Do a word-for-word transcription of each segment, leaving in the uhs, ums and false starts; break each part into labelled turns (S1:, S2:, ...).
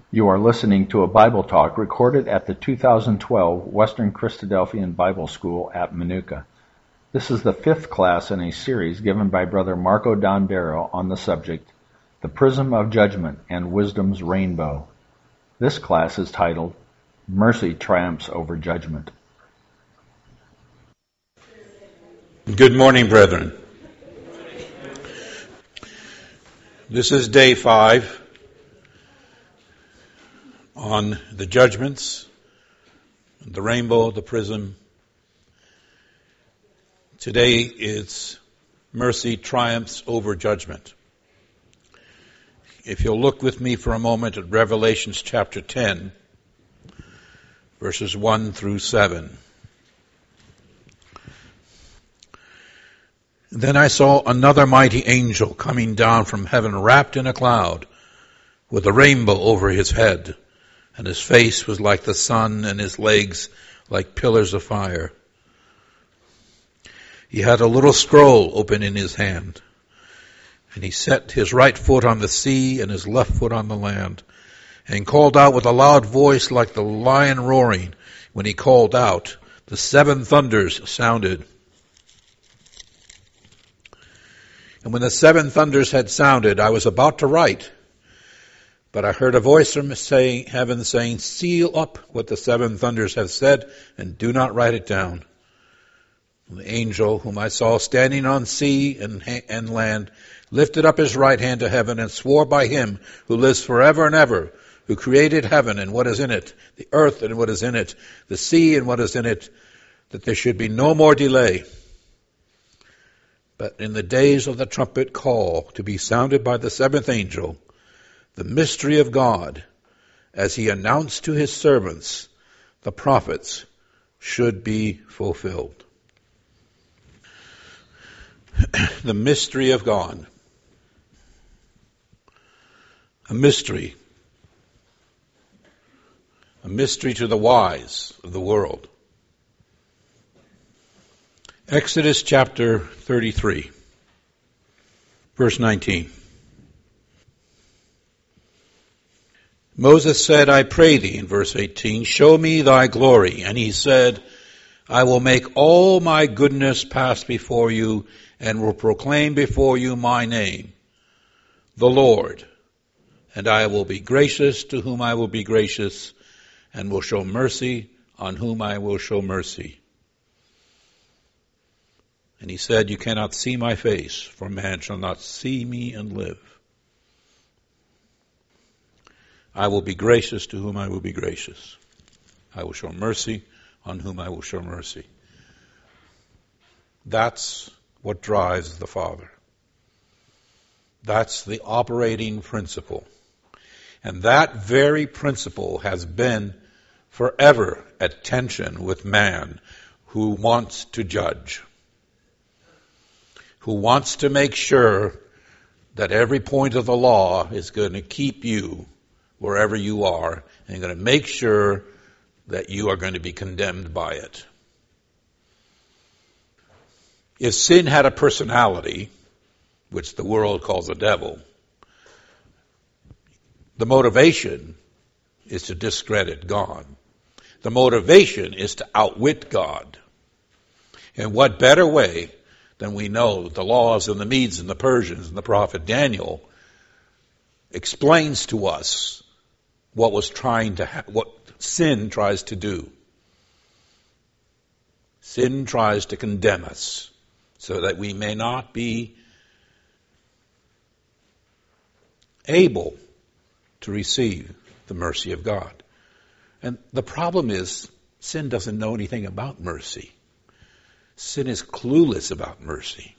S1: You are listening to a Bible talk recorded at the two thousand twelve Western Christadelphian Bible School at Manuka. This is the fifth class in a series given by Brother Marco Dondero on the subject, The Prism of Judgment and Wisdom's Rainbow. This class is titled, Mercy Triumphs Over Judgment.
S2: Good morning, brethren. This is day five on the judgments, the rainbow, the prism. Today is mercy triumphs over judgment. If you'll look with me for a moment at Revelations chapter ten, verses one through seven. Then I saw another mighty angel coming down from heaven, wrapped in a cloud, with a rainbow over his head, and his face was like the sun, and his legs like pillars of fire. He had a little scroll open in his hand, and he set his right foot on the sea and his left foot on the land, and called out with a loud voice like the lion roaring. When he called out, the seven thunders sounded. And when the seven thunders had sounded, I was about to write, but I heard a voice from saying, heaven saying, seal up what the seven thunders have said, and do not write it down. And the angel whom I saw standing on sea and, and land lifted up his right hand to heaven and swore by him who lives forever and ever, who created heaven and what is in it, the earth and what is in it, the sea and what is in it, that there should be no more delay. But in the days of the trumpet call to be sounded by the seventh angel, the mystery of God, as he announced to his servants, the prophets, should be fulfilled. The mystery of God. A mystery. A mystery to the wise of the world. Exodus chapter thirty-three, verse nineteen. Moses said, I pray thee, in verse eighteen, show me thy glory. And he said, I will make all my goodness pass before you, and will proclaim before you my name, the Lord. And I will be gracious to whom I will be gracious, and will show mercy on whom I will show mercy. And he said, you cannot see my face, for man shall not see me and live. I will be gracious to whom I will be gracious. I will show mercy on whom I will show mercy. That's what drives the Father. That's the operating principle. And that very principle has been forever at tension with man who wants to judge, who wants to make sure that every point of the law is going to keep you wherever you are, and going to make sure that you are going to be condemned by it. If sin had a personality, which the world calls the devil, the motivation is to discredit God. The motivation is to outwit God. And what better way than we know the laws and the Medes and the Persians and the prophet Daniel explains to us what was trying to ha- what sin tries to do. Sin tries to condemn us so that we may not be able to receive the mercy of God. And the problem is, sin doesn't know anything about mercy. Sin is clueless about mercy.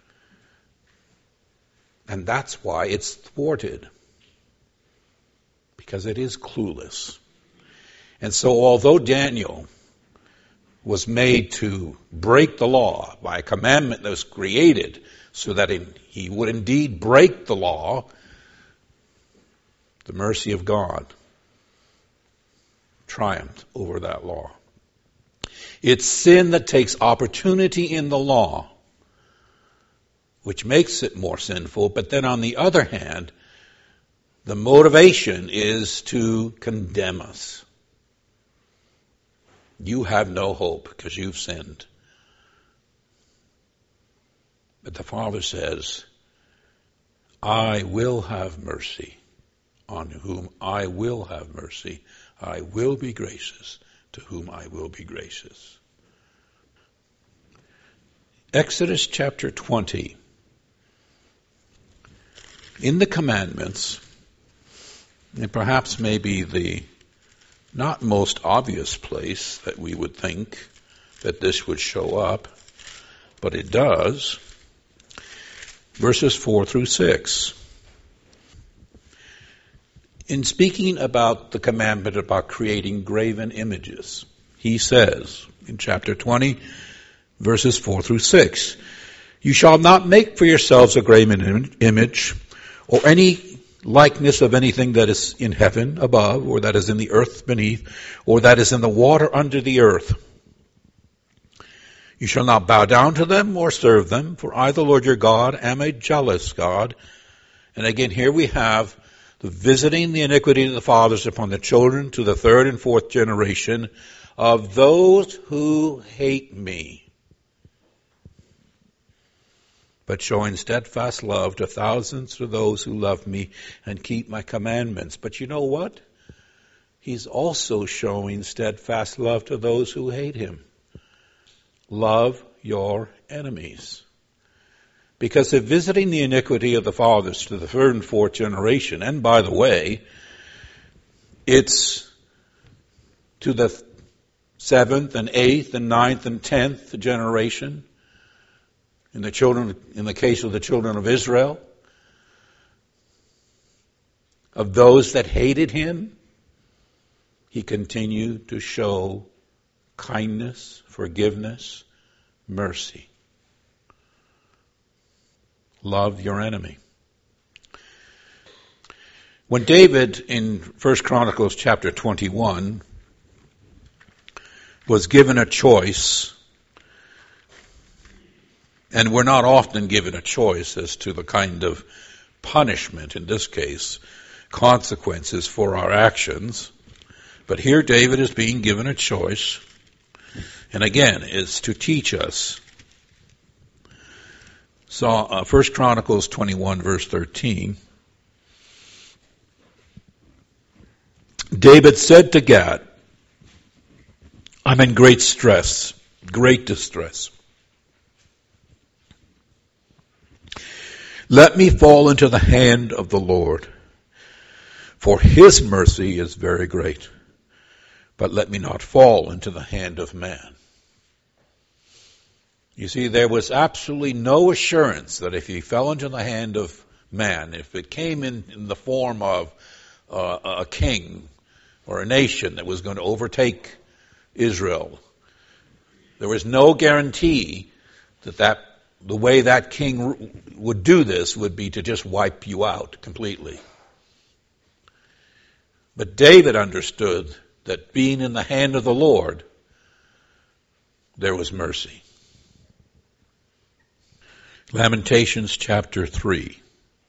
S2: And that's why it's thwarted. Because it is clueless. And so although Daniel was made to break the law by a commandment that was created so that he would indeed break the law, the mercy of God triumphed over that law. It's sin that takes opportunity in the law, which makes it more sinful, but then on the other hand, The motivation is to condemn us. You have no hope because you've sinned. But the Father says, I will have mercy on whom I will have mercy. I will be gracious to whom I will be gracious. Exodus chapter twenty. In the commandments, and perhaps maybe the not most obvious place that we would think that this would show up, but it does, verses four through six. In speaking about the commandment about creating graven images, he says in chapter twenty, verses four through six, you shall not make for yourselves a graven image or any likeness of anything that is in heaven above, or that is in the earth beneath, or that is in the water under the earth. You shall not bow down to them or serve them, for I, the Lord your God, am a jealous God. And again, here we have the visiting the iniquity of the fathers upon the children to the third and fourth generation of those who hate me, but showing steadfast love to thousands to those who love me and keep my commandments. But you know what? He's also showing steadfast love to those who hate him. Love your enemies. Because of visiting the iniquity of the fathers to the third and fourth generation, and by the way, it's to the seventh and eighth and ninth and tenth generation, in the children, in the case of the children of Israel, of those that hated him, he continued to show kindness, forgiveness, mercy. Love your enemy. When David in First Chronicles chapter twenty-one was given a choice, and we're not often given a choice as to the kind of punishment, in this case, consequences for our actions, but here David is being given a choice, and again, it's to teach us. So, uh, First Chronicles twenty-one, verse thirteen. David said to Gad, I'm in great stress, great distress. Let me fall into the hand of the Lord, for his mercy is very great, but let me not fall into the hand of man. You see, there was absolutely no assurance that if he fell into the hand of man, if it came in, in the form of uh, a king or a nation that was going to overtake Israel, there was no guarantee that, that the way that king would do this would be to just wipe you out completely. But David understood that being in the hand of the Lord, there was mercy. Lamentations chapter three,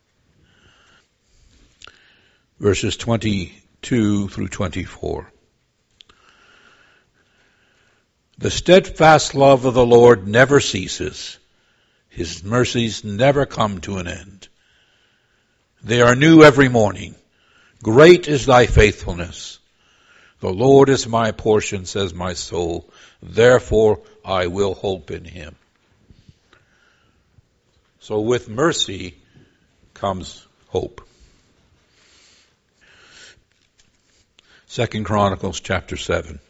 S2: verses twenty-two through twenty-four. The steadfast love of the Lord never ceases. His mercies never come to an end. They are new every morning. Great is thy faithfulness. The Lord is my portion, says my soul. Therefore I will hope in him. So with mercy comes hope. Second Chronicles chapter seven,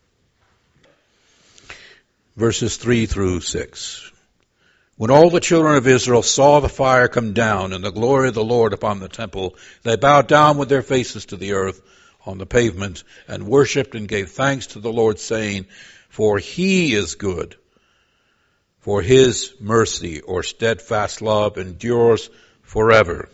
S2: verses three through six. When all the children of Israel saw the fire come down and the glory of the Lord upon the temple, they bowed down with their faces to the earth on the pavement and worshipped and gave thanks to the Lord, saying, for he is good. For his mercy or steadfast love endures forever.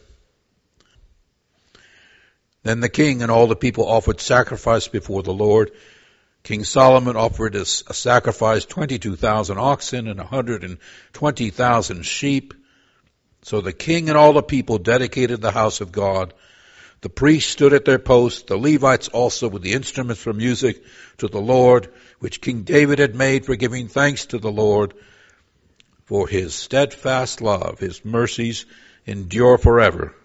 S2: Then the king and all the people offered sacrifice before the Lord. King Solomon offered as a sacrifice twenty-two thousand oxen and one hundred twenty thousand sheep. So the king and all the people dedicated the house of God. The priests stood at their posts, the Levites also with the instruments for music to the Lord, which King David had made for giving thanks to the Lord, for his steadfast love, his mercies endure forever.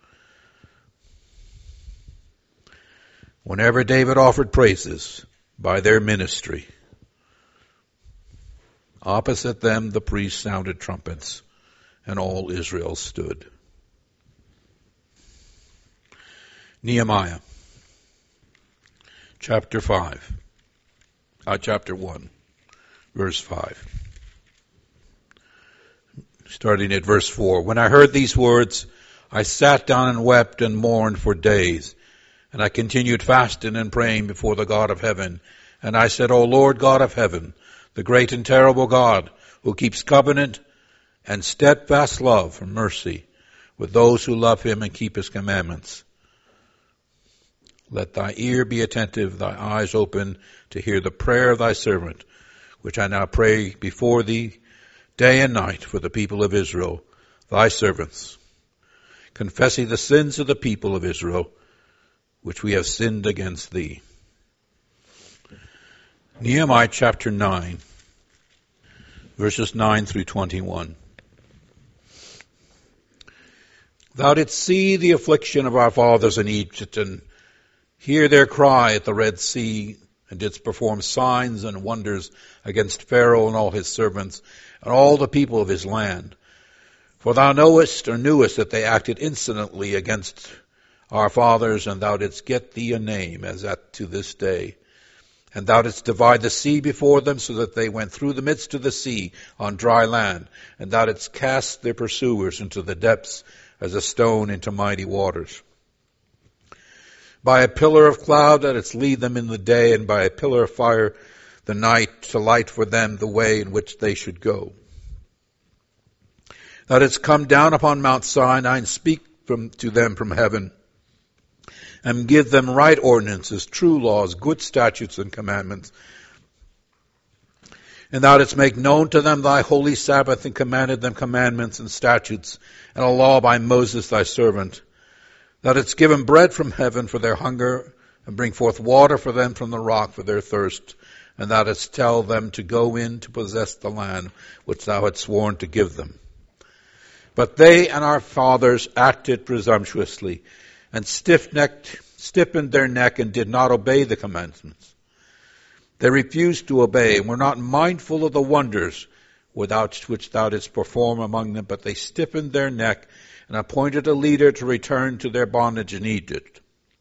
S2: Whenever David offered praises by their ministry, opposite them the priests sounded trumpets, and all Israel stood. Nehemiah, chapter five, uh, chapter one, verse five. Starting at verse four. When I heard these words, I sat down and wept and mourned for days. And I continued fasting and praying before the God of heaven. And I said, O Lord God of heaven, the great and terrible God, who keeps covenant and steadfast love and mercy with those who love him and keep his commandments. Let thy ear be attentive, thy eyes open to hear the prayer of thy servant, which I now pray before thee day and night for the people of Israel, thy servants, confessing the sins of the people of Israel, which we have sinned against thee. Nehemiah chapter nine, verses nine through twenty-one. Thou didst see the affliction of our fathers in Egypt, and hear their cry at the Red Sea, and didst perform signs and wonders against Pharaoh and all his servants, and all the people of his land. For thou knowest or knewest that they acted insolently against our fathers, and thou didst get thee a name, as at to this day. And thou didst divide the sea before them, so that they went through the midst of the sea on dry land. And thou didst cast their pursuers into the depths, as a stone into mighty waters. By a pillar of cloud thou didst lead them in the day, and by a pillar of fire the night, to light for them the way in which they should go. Thou didst come down upon Mount Sinai and speak from, to them from heaven, and give them right ordinances, true laws, good statutes and commandments. And thou didst make known to them thy holy Sabbath, and commanded them commandments and statutes, and a law by Moses thy servant. Thou didst give them bread from heaven for their hunger, and bring forth water for them from the rock for their thirst. And thou didst tell them to go in to possess the land which thou hadst sworn to give them. But they and our fathers acted presumptuously, and stiff-necked, stiffened their neck, and did not obey the commandments. They refused to obey, and were not mindful of the wonders without which thou didst perform among them, but they stiffened their neck, and appointed a leader to return to their bondage in Egypt.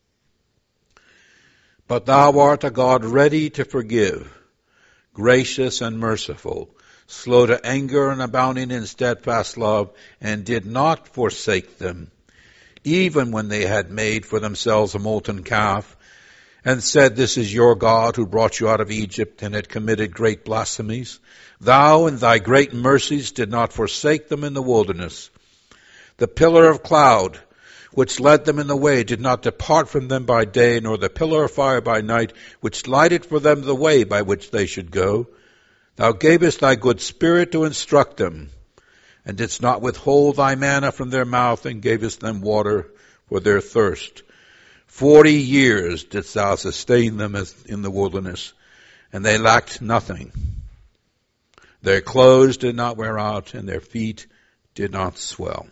S2: But thou art a God ready to forgive, gracious and merciful, slow to anger and abounding in steadfast love, and did not forsake them, even when they had made for themselves a molten calf, and said, This is your God who brought you out of Egypt, and had committed great blasphemies. Thou in thy great mercies did not forsake them in the wilderness. The pillar of cloud, which led them in the way, did not depart from them by day, nor the pillar of fire by night, which lighted for them the way by which they should go. Thou gavest thy good spirit to instruct them, and didst not withhold thy manna from their mouth, and gavest them water for their thirst. Forty years didst thou sustain them as in the wilderness, and they lacked nothing. Their clothes did not wear out, and their feet did not swell.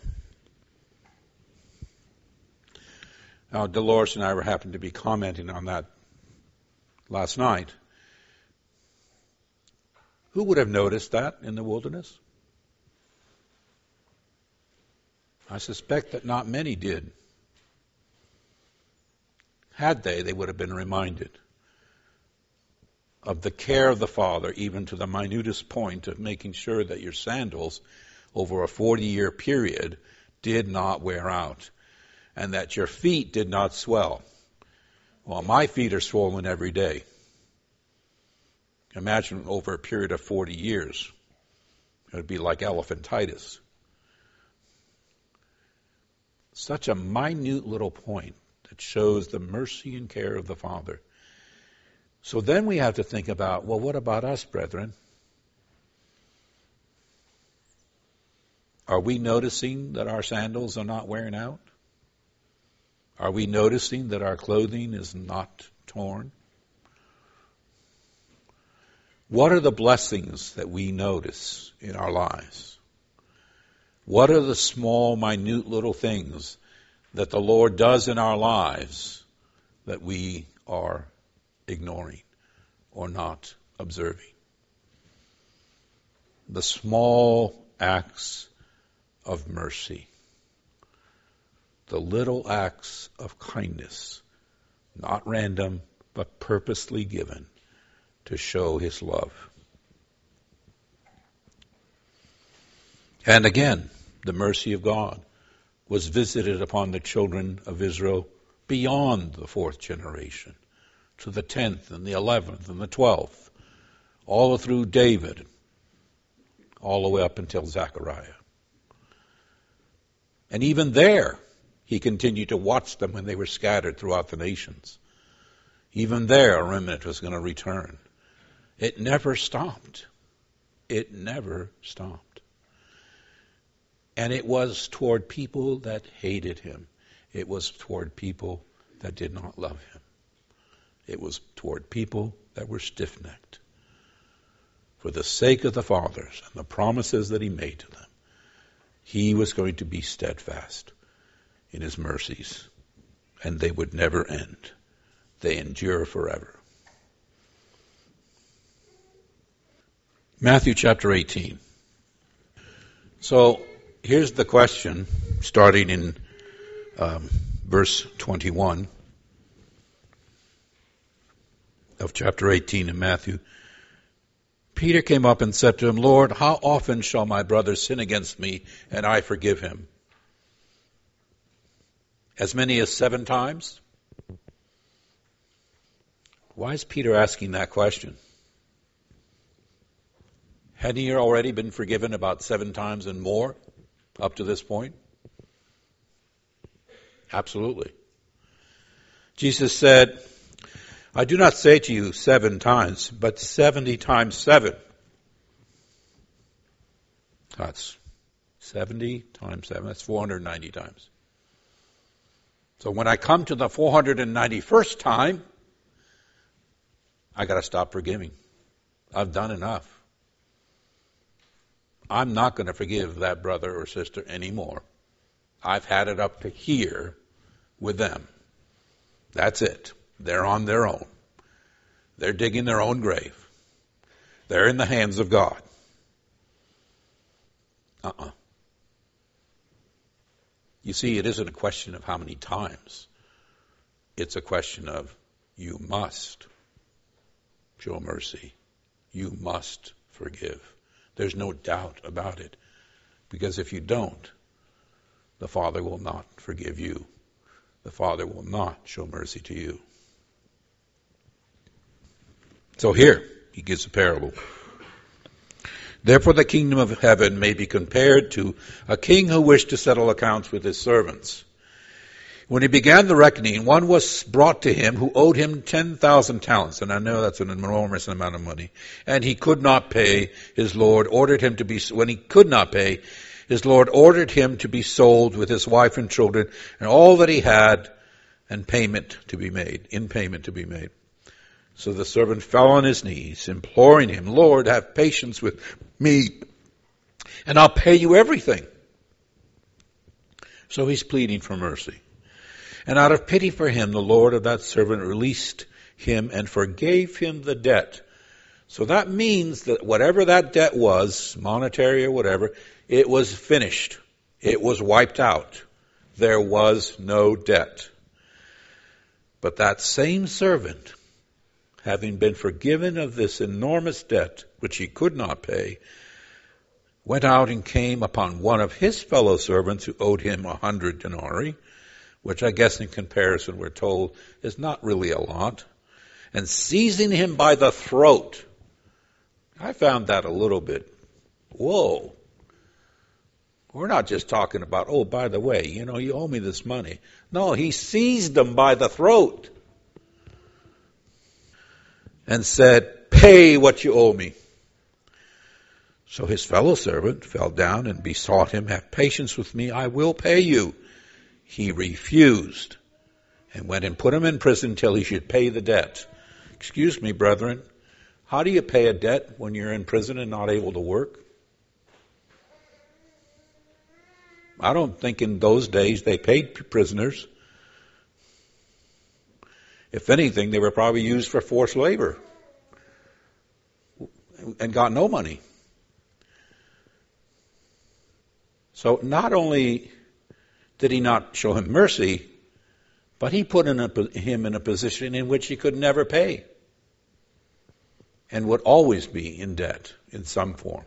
S2: Now, Dolores and I were happened to be commenting on that last night. Who would have noticed that in the wilderness? I suspect that not many did. Had they, they would have been reminded of the care of the Father, even to the minutest point of making sure that your sandals over a forty-year period did not wear out, and that your feet did not swell. Well, my feet are swollen every day. Imagine over a period of forty years. It would be like elephantitis. Such a minute little point that shows the mercy and care of the Father. So then we have to think about, well, what about us, brethren? Are we noticing that our sandals are not wearing out? Are we noticing that our clothing is not torn? What are the blessings that we notice in our lives? What are the small, minute little things that the Lord does in our lives that we are ignoring or not observing? The small acts of mercy, the little acts of kindness, not random, but purposely given to show his love. And again, the mercy of God was visited upon the children of Israel beyond the fourth generation, to the tenth and the eleventh and the twelfth, all through David, all the way up until Zechariah. And even there, he continued to watch them when they were scattered throughout the nations. Even there, a remnant was going to return. It never stopped. It never stopped. And it was toward people that hated him. It was toward people that did not love him. It was toward people that were stiff-necked. For the sake of the fathers and the promises that he made to them, he was going to be steadfast in his mercies, and they would never end. They endure forever. Matthew chapter eighteen. So here's the question, starting in um, verse twenty-one of chapter eighteen in Matthew. Peter came up and said to him, Lord, how often shall my brother sin against me and I forgive him? As many as seven times? Why is Peter asking that question? Hadn't he already been forgiven about seven times and more up to this point? Absolutely. Jesus said, I do not say to you seven times, but seventy times seven. That's seventy times seven. That's four hundred ninety times. So when I come to the four hundred ninety-first time, I got to stop forgiving. I've done enough. I'm not going to forgive that brother or sister anymore. I've had it up to here with them. That's it. They're on their own. They're digging their own grave. They're in the hands of God. Uh-uh. You see, it isn't a question of how many times. It's a question of you must show mercy. You must forgive. There's no doubt about it. Because if you don't, the Father will not forgive you. The Father will not show mercy to you. So here, he gives a parable. Therefore the kingdom of heaven may be compared to a king who wished to settle accounts with his servants. When he began the reckoning, one was brought to him who owed him ten thousand talents. And I know that's an enormous amount of money. And he could not pay. His Lord ordered him to be, when he could not pay, his Lord ordered him to be sold with his wife and children and all that he had, and payment to be made, in payment to be made. So the servant fell on his knees, imploring him, Lord, have patience with me, and I'll pay you everything. So he's pleading for mercy. And out of pity for him, the Lord of that servant released him and forgave him the debt. So that means that whatever that debt was, monetary or whatever, it was finished. It was wiped out. There was no debt. But that same servant, having been forgiven of this enormous debt, which he could not pay, went out and came upon one of his fellow servants who owed him a hundred denarii, which I guess in comparison we're told is not really a lot, and seizing him by the throat. I found that a little bit, whoa. We're not just talking about, oh, by the way, you know, you owe me this money. No, he seized him by the throat and said, pay what you owe me. So his fellow servant fell down and besought him, have patience with me, I will pay you. He refused, and went and put him in prison till he should pay the debt. Excuse me, brethren, how do you pay a debt when you're in prison and not able to work? I don't think in those days they paid prisoners. If anything, they were probably used for forced labor and got no money. So not only did he not show him mercy, but he put in a, him in a position in which he could never pay and would always be in debt in some form.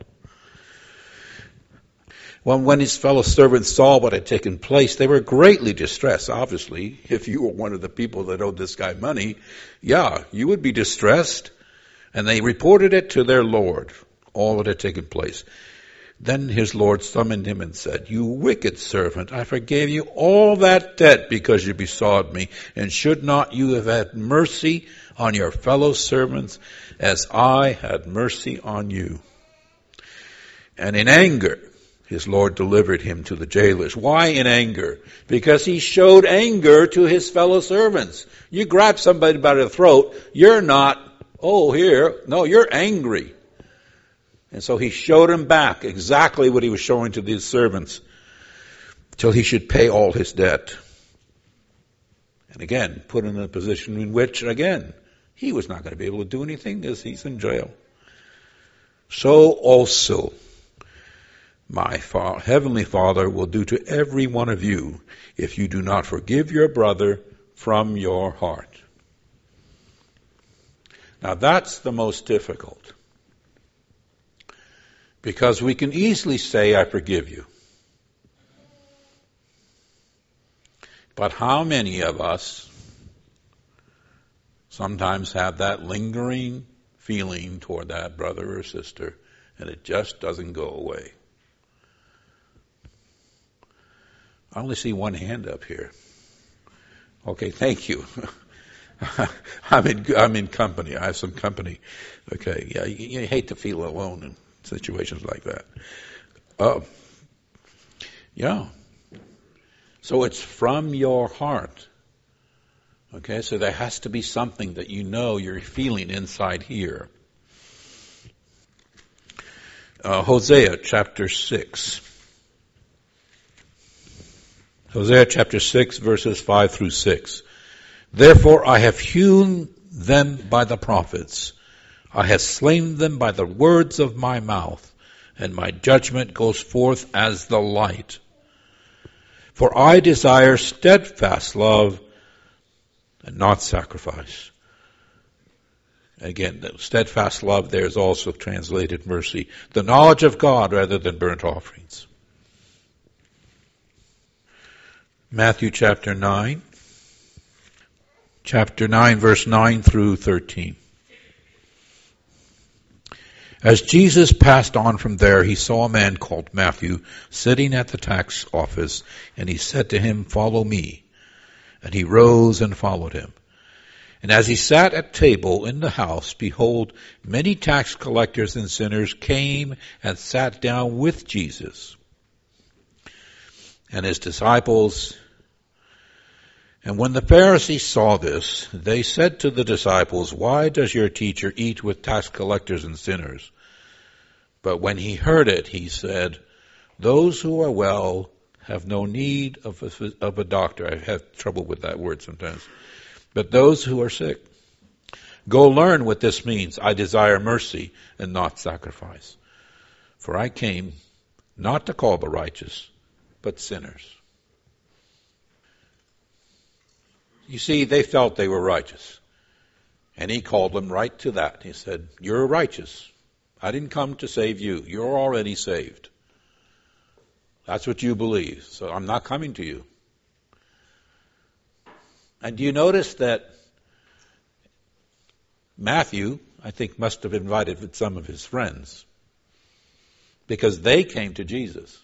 S2: Well, when his fellow servants saw what had taken place, they were greatly distressed. Obviously, if you were one of the people that owed this guy money, yeah, you would be distressed. And they reported it to their Lord, all that had taken place. Then his Lord summoned him and said, "You wicked servant, I forgave you all that debt because you besought me. And should not you have had mercy on your fellow servants as I had mercy on you?" And in anger, his Lord delivered him to the jailers. Why in anger? Because he showed anger to his fellow servants. You grab somebody by the throat, you're not, oh, here. No, you're angry. And so he showed him back exactly what he was showing to these servants till he should pay all his debt. And again, put in a position in which, again, he was not going to be able to do anything as he's in jail. So also my fa- Heavenly Father will do to every one of you if you do not forgive your brother from your heart. Now that's the most difficult. Because we can easily say, "I forgive you." But how many of us sometimes have that lingering feeling toward that brother or sister, and it just doesn't go away? I only see one hand up here. Okay, thank you. I'm in I'm in company. I have some company. Okay, yeah, you, you hate to feel alone in situations like that. Uh, yeah. So it's from your heart. Okay, so there has to be something that you know you're feeling inside here. Uh, Hosea chapter six. Hosea chapter six, verses five through six. "Therefore I have hewn them by the prophets. I have slain them by the words of my mouth, and my judgment goes forth as the light. For I desire steadfast love and not sacrifice." Again, the steadfast love there is also translated mercy. "The knowledge of God rather than burnt offerings." Matthew chapter nine. Chapter nine, verse nine through thirteen. "As Jesus passed on from there, he saw a man called Matthew sitting at the tax office, and he said to him, 'Follow me.' And he rose and followed him. And as he sat at table in the house, behold, many tax collectors and sinners came and sat down with Jesus and his disciples. And when the Pharisees saw this, they said to the disciples, 'Why does your teacher eat with tax collectors and sinners?' But when he heard it, he said, 'Those who are well have no need of a, of a doctor.'" I have trouble with that word sometimes. "But those who are sick. Go learn what this means. I desire mercy and not sacrifice. For I came not to call the righteous, but sinners." You see, they felt they were righteous. And he called them right to that. He said, "You're righteous. I didn't come to save you. You're already saved. That's what you believe. So I'm not coming to you." And do you notice that Matthew, I think, must have invited some of his friends, because they came to Jesus.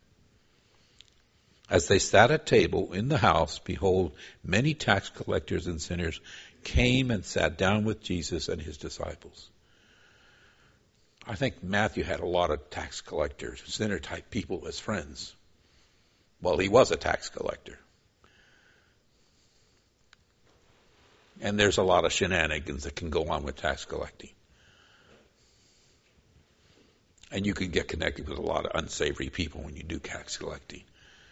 S2: As they sat at table in the house, behold, many tax collectors and sinners came and sat down with Jesus and his disciples. I think Matthew had a lot of tax collectors, sinner-type people as friends. Well, he was a tax collector. And there's a lot of shenanigans that can go on with tax collecting. And you can get connected with a lot of unsavory people when you do tax collecting.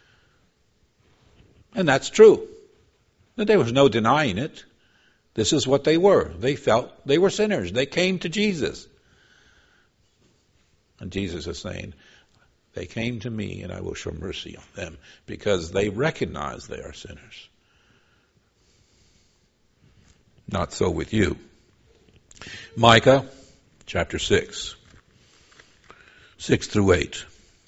S2: And that's true. There was no denying it. This is what they were. They felt they were sinners. They came to Jesus. And Jesus is saying, they came to me and I will show mercy on them because they recognize they are sinners. Not so with you. Micah chapter six. Six through eight.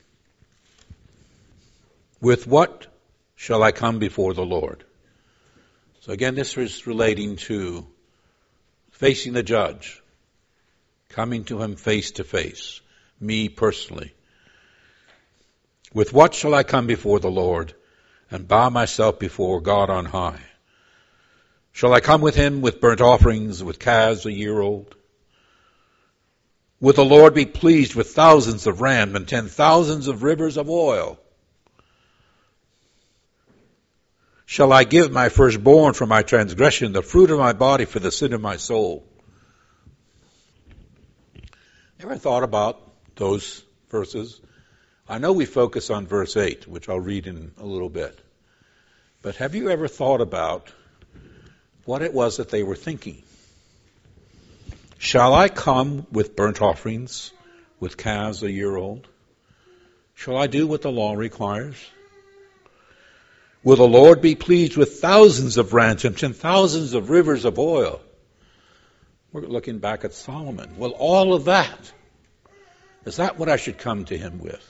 S2: With what shall I come before the Lord? So again, this is relating to facing the judge, coming to him face to face, me personally. With what shall I come before the Lord and bow myself before God on high? Shall I come with him with burnt offerings, with calves a year old? Will the Lord be pleased with thousands of rams and ten thousands of rivers of oil? Shall I give my firstborn for my transgression, the fruit of my body for the sin of my soul? Ever thought about those verses? I know we focus on verse eight, which I'll read in a little bit. But have you ever thought about what it was that they were thinking? Shall I come with burnt offerings, with calves a year old? Shall I do what the law requires? Will the Lord be pleased with thousands of ransoms and thousands of rivers of oil? We're looking back at Solomon. Well, all of that, is that what I should come to him with?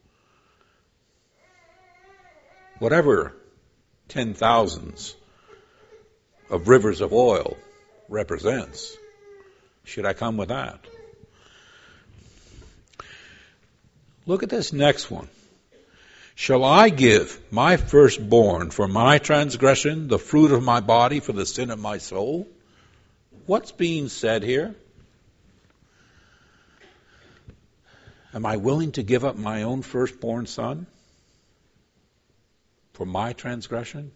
S2: Whatever ten thousands of rivers of oil represents, should I come with that? Look at this next one. Shall I give my firstborn for my transgression, the fruit of my body for the sin of my soul? What's being said here? Am I willing to give up my own firstborn son for my transgression?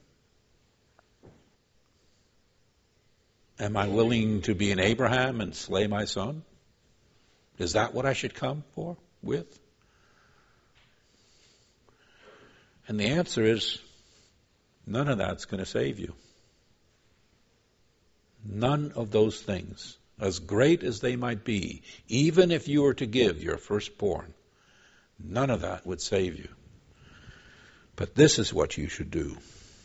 S2: Am I willing to be an Abraham and slay my son? Is that what I should come for with? And the answer is, none of that's going to save you. None of those things, as great as they might be, even if you were to give your firstborn, none of that would save you. But this is what you should do.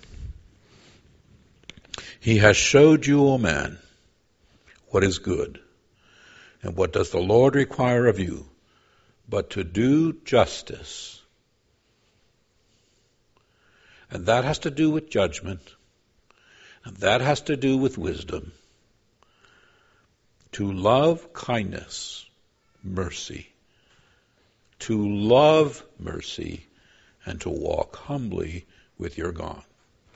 S2: He has showed you, O man, what is good. And what does the Lord require of you? But to do justice. And that has to do with judgment. And that has to do with wisdom. To love kindness, mercy. To love mercy and to walk humbly with your God.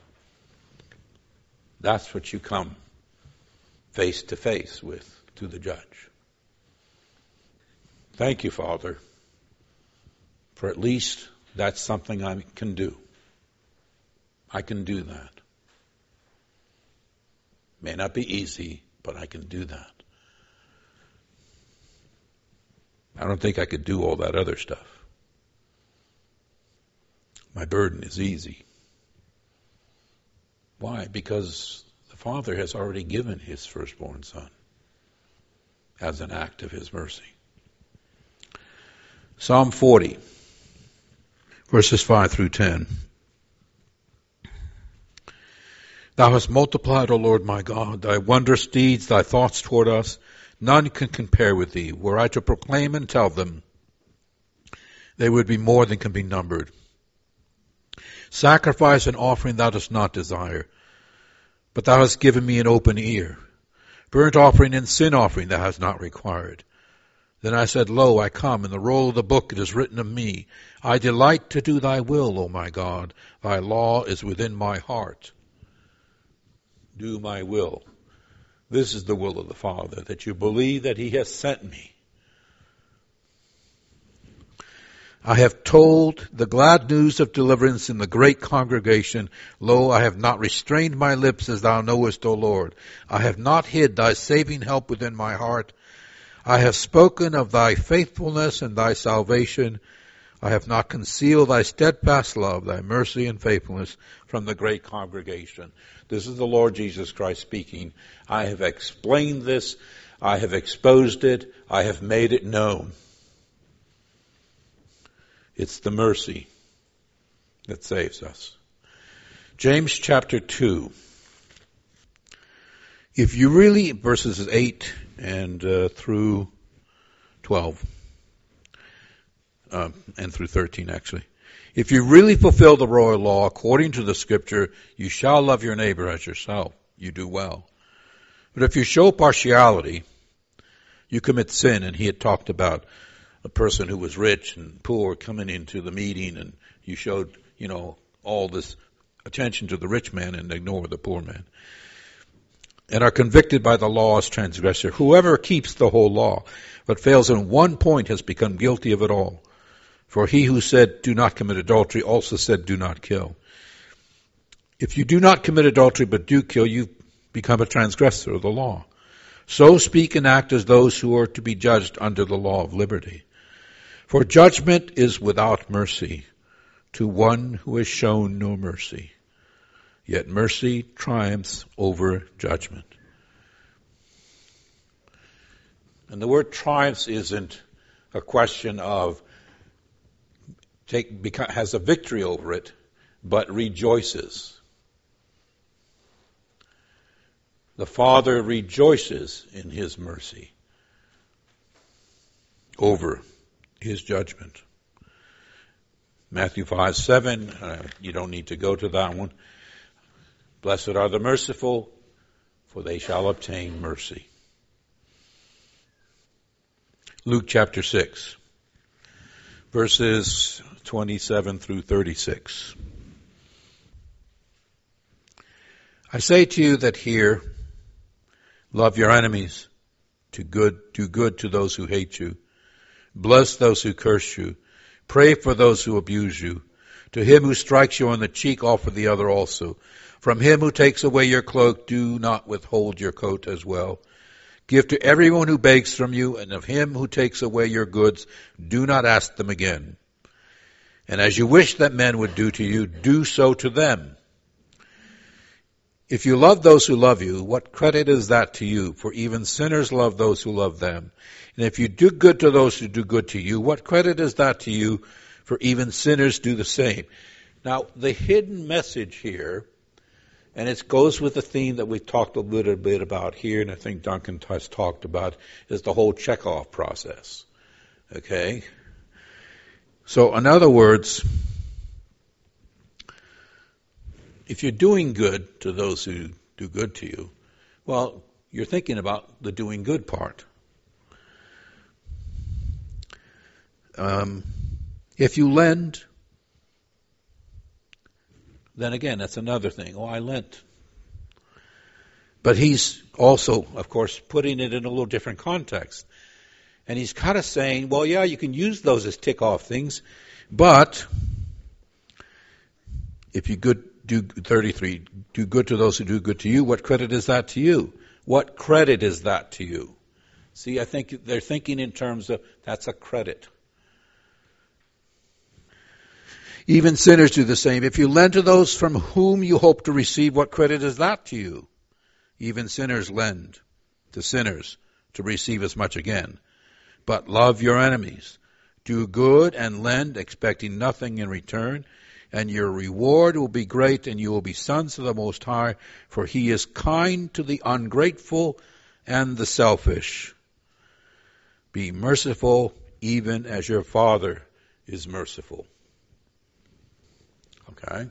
S2: That's what you come face to face with to the judge. Thank you, Father, for at least that's something I can do. I can do that. May not be easy, but I can do that. I don't think I could do all that other stuff. My burden is easy. Why? Because the Father has already given his firstborn son as an act of his mercy. Psalm forty, verses five through ten. Thou hast multiplied, O Lord my God, thy wondrous deeds, thy thoughts toward us. None can compare with thee. Were I to proclaim and tell them, they would be more than can be numbered. Sacrifice and offering thou dost not desire, but thou hast given me an open ear. Burnt offering and sin offering thou hast not required. Then I said, Lo, I come, in the roll of the book it is written of me. I delight to do thy will, O my God. Thy law is within my heart. Do my will. This is the will of the Father, that you believe that he has sent me. I have told the glad news of deliverance in the great congregation. Lo, I have not restrained my lips, as thou knowest, O Lord. I have not hid thy saving help within my heart. I have spoken of thy faithfulness and thy salvation. I have not concealed thy steadfast love, thy mercy and faithfulness from the great congregation. This is the Lord Jesus Christ speaking. I have explained this. I have exposed it. I have made it known. It's the mercy that saves us. James chapter two. If you really, verses eight and uh, through twelve, uh, and through thirteen actually. If you really fulfill the royal law according to the scripture, you shall love your neighbor as yourself. You do well. But if you show partiality, you commit sin. And he had talked about a person who was rich and poor coming into the meeting, and you showed, you know, all this attention to the rich man and ignore the poor man, and are convicted by the law as transgressor. Whoever keeps the whole law, but fails in one point, has become guilty of it all. For he who said, do not commit adultery, also said, do not kill. If you do not commit adultery, but do kill, you become a transgressor of the law. So speak and act as those who are to be judged under the law of liberty. For judgment is without mercy to one who has shown no mercy. Yet mercy triumphs over judgment. And the word triumphs isn't a question of take has a victory over it, but rejoices. The Father rejoices in his mercy over his judgment. Matthew five seven, uh, you don't need to go to that one. Blessed are the merciful, for they shall obtain mercy. Luke chapter six, verses twenty-seven through thirty-six. I say to you that here, love your enemies, to good, do good to those who hate you, bless those who curse you, pray for those who abuse you. To him who strikes you on the cheek, offer the other also. From him who takes away your cloak, do not withhold your coat as well. Give to everyone who begs from you, and of him who takes away your goods, do not ask them again. And as you wish that men would do to you, do so to them. If you love those who love you, what credit is that to you? For even sinners love those who love them. And if you do good to those who do good to you, what credit is that to you? For even sinners do the same. Now, the hidden message here, and it goes with the theme that we've talked a little bit about here, and I think Duncan has talked about, is the whole checkoff process. Okay? So, in other words, if you're doing good to those who do good to you, well, you're thinking about the doing good part. Um, if you lend, then again, that's another thing. Oh, I lent. But he's also, of course, putting it in a little different context. And he's kind of saying, well, yeah, you can use those as tick-off things, but if you good, do thirty-three, do good to those who do good to you, what credit is that to you? What credit is that to you? See, I think they're thinking in terms of that's a credit. Even sinners do the same. If you lend to those from whom you hope to receive, what credit is that to you? Even sinners lend to sinners to receive as much again. But love your enemies. Do good and lend, expecting nothing in return, and your reward will be great, and you will be sons of the Most High, for he is kind to the ungrateful and the selfish. Be merciful, even as your Father is merciful. Okay?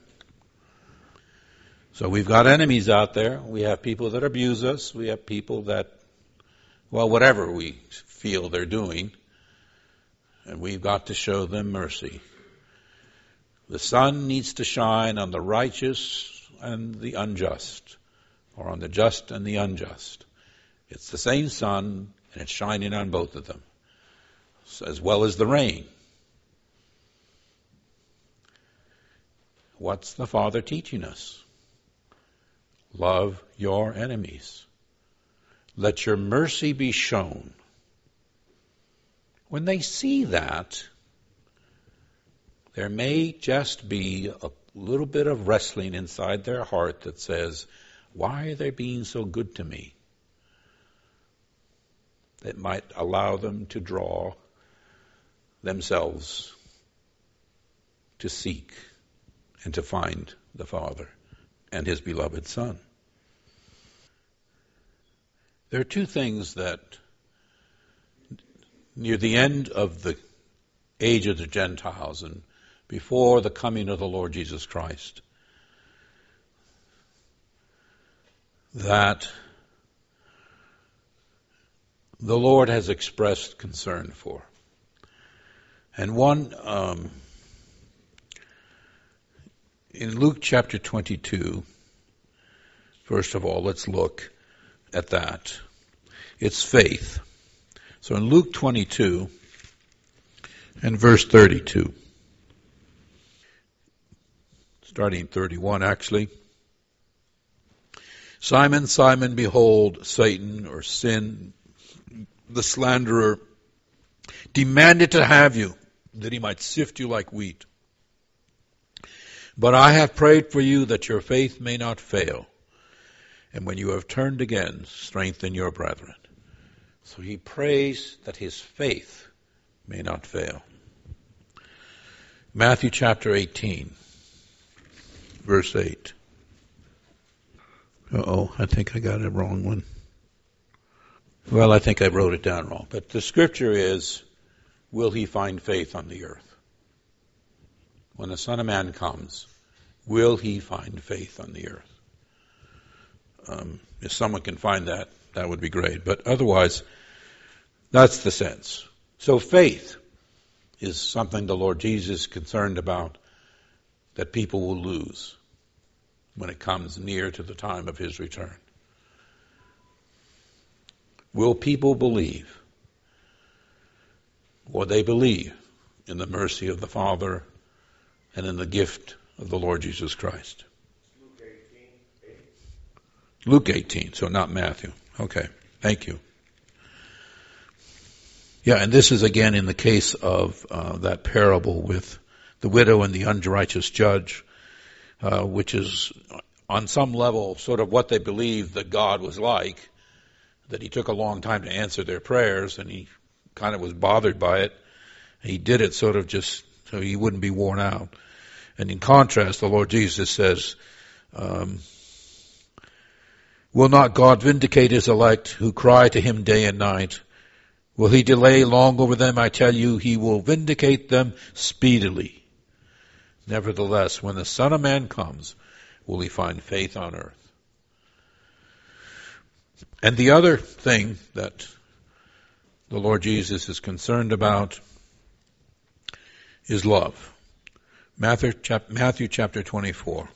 S2: So we've got enemies out there. We have people that abuse us. We have people that, well, whatever we feel they're doing. And we've got to show them mercy. The sun needs to shine on the righteous and the unjust, or on the just and the unjust. It's the same sun, and it's shining on both of them, as well as the rain. What's the Father teaching us? Love your enemies. Let your mercy be shown. When they see that, there may just be a little bit of wrestling inside their heart that says, why are they being so good to me? That might allow them to draw themselves to seek and to find the Father and his beloved Son. There are two things that near the end of the age of the Gentiles and before the coming of the Lord Jesus Christ, that the Lord has expressed concern for. And one, um, in Luke chapter twenty-two, first of all, let's look at that. It's faith. So in Luke twenty-two and verse thirty-two, starting thirty-one actually, Simon, Simon, behold, Satan, or sin, the slanderer, demanded to have you, that he might sift you like wheat. But I have prayed for you that your faith may not fail. And when you have turned again, strengthen your brethren. So he prays that his faith may not fail. Matthew chapter eighteen, verse eight. Uh-oh, I think I got a wrong one. Well, I think I wrote it down wrong. But the scripture is, will he find faith on the earth? When the Son of Man comes, will he find faith on the earth? Um, if someone can find that, that would be great. But otherwise, that's the sense. So faith is something the Lord Jesus is concerned about that people will lose when it comes near to the time of his return. Will people believe? Will they believe in the mercy of the Father and in the gift of the Lord Jesus Christ?
S3: Luke eighteen, eight.
S2: Luke eighteen, so not Matthew. Okay, thank you. Yeah, and this is again in the case of uh, that parable with the widow and the unrighteous judge, uh, which is on some level sort of what they believed that God was like, that he took a long time to answer their prayers, and he kind of was bothered by it. He did it sort of just so he wouldn't be worn out. And in contrast, the Lord Jesus says, um, will not God vindicate his elect who cry to him day and night? Will he delay long over them? I tell you, he will vindicate them speedily. Nevertheless, when the Son of Man comes, will he find faith on earth? And the other thing that the Lord Jesus is concerned about is love. Matthew, chap- Matthew chapter twenty-four,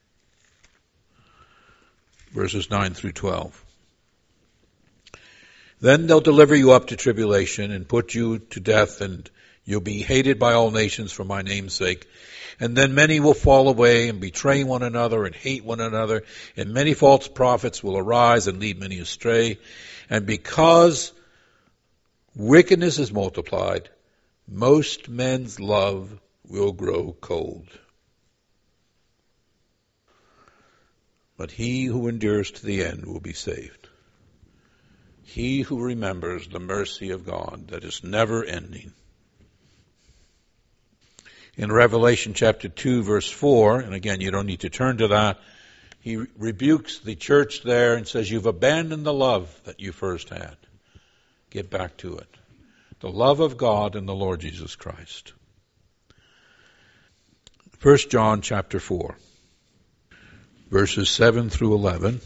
S2: verses nine through twelve. Then they'll deliver you up to tribulation and put you to death, and you'll be hated by all nations for my name's sake. And then many will fall away and betray one another and hate one another, and many false prophets will arise and lead many astray. And because wickedness is multiplied, most men's love will grow cold. But he who endures to the end will be saved. He who remembers the mercy of God that is never ending. In Revelation chapter two, verse four, and again, you don't need to turn to that, he rebukes the church there and says, you've abandoned the love that you first had. Get back to it. The love of God and the Lord Jesus Christ. First John chapter four, verses seven through eleven.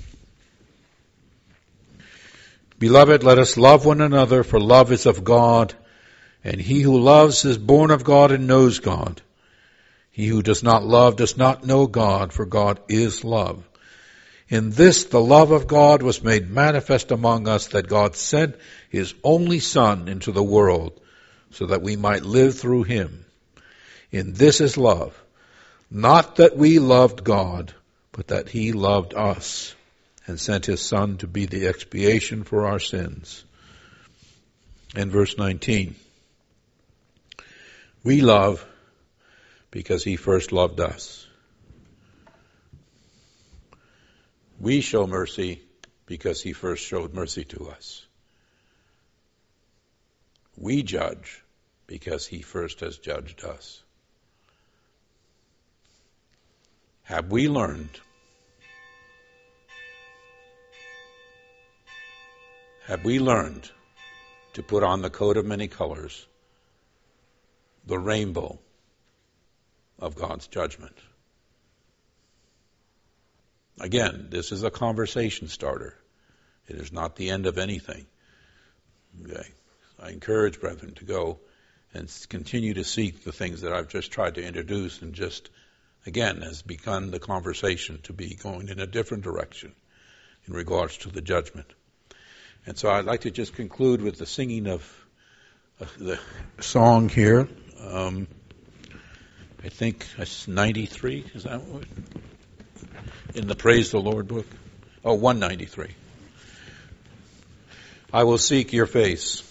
S2: Beloved, let us love one another, for love is of God, and he who loves is born of God and knows God. He who does not love does not know God, for God is love. In this the love of God was made manifest among us, that God sent his only Son into the world, so that we might live through him. In this is love. Not that we loved God, but that he loved us and sent his Son to be the expiation for our sins. And verse nineteen. We love because he first loved us. We show mercy because he first showed mercy to us. We judge because he first has judged us. Have we learned have we learned to put on the coat of many colors, the rainbow of God's judgment? Again, this is a conversation starter. It is not the end of anything. Okay. I encourage brethren to go and continue to seek the things that I've just tried to introduce, and just, again, has begun the conversation to be going in a different direction in regards to the judgment. And so I'd like to just conclude with the singing of, of the song here. Um, I think it's ninety-three, is that what? In the Praise the Lord book? Oh, one ninety-three. I will seek your face.